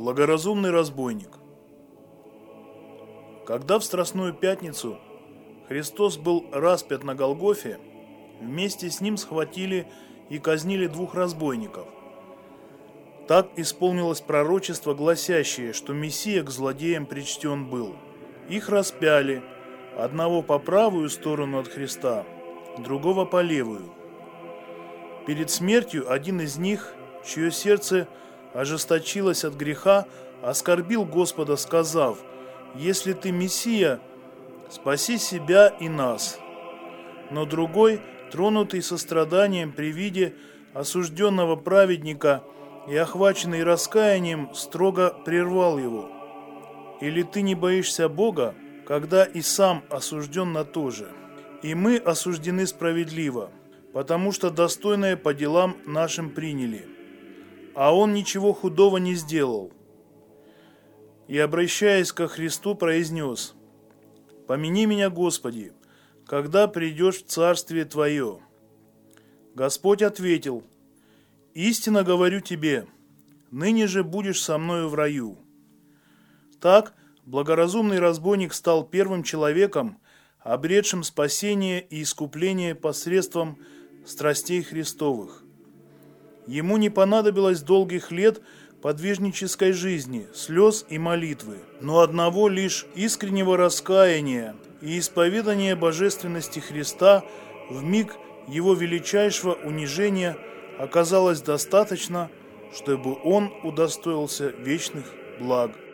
Благоразумный разбойник. Когда в Страстную Пятницу Христос был распят на Голгофе, вместе с ним схватили и казнили 2 разбойников. Так исполнилось пророчество, гласящее, что Мессия к злодеям причтен был. Их распяли, одного по правую сторону от Христа, другого по левую. Перед смертью один из них, чье сердце ожесточилось от греха, оскорбил Господа, сказав: «Если ты Мессия, спаси себя и нас». Но другой, тронутый состраданием при виде осужденного праведника и охваченный раскаянием, строго прервал его: «Или ты не боишься Бога, когда и сам осужден на то же? И мы осуждены справедливо, потому что достойное по делам нашим приняли, а он ничего худого не сделал». И, обращаясь ко Христу, произнес: «Помяни меня, Господи, когда придешь в Царствие Твое». Господь ответил: «Истинно говорю тебе, ныне же будешь со мною в раю». Так благоразумный разбойник стал первым человеком, обретшим спасение и искупление посредством страстей Христовых. Ему не понадобилось долгих лет подвижнической жизни, слез и молитвы, но одного лишь искреннего раскаяния и исповедания божественности Христа в миг его величайшего унижения оказалось достаточно, чтобы он удостоился вечных благ.